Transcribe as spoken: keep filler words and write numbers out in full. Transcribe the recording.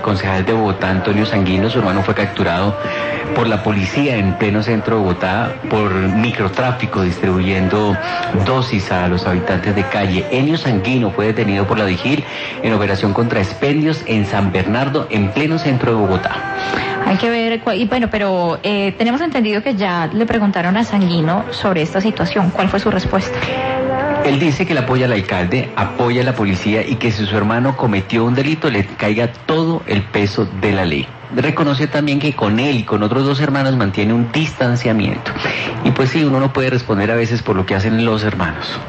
concejal de Bogotá, Antonio Sanguino. Su hermano fue capturado por la policía en pleno centro de Bogotá por microtráfico, distribuyendo dosis a los habitantes de calle. Enio Sanguino fue detenido por la DIGIR en operación contra expendios en San Bernardo, en pleno centro de Bogotá. Hay que ver, y bueno, pero eh, tenemos entendido que ya le preguntaron a Sanguino sobre esta situación. ¿Cuál fue su respuesta? Él dice que le apoya al alcalde, apoya a la policía y que si su hermano cometió un delito le caiga todo el peso de la ley. Reconoce también que con él y con otros dos hermanos mantiene un distanciamiento. Y pues sí, uno no puede responder a veces por lo que hacen los hermanos.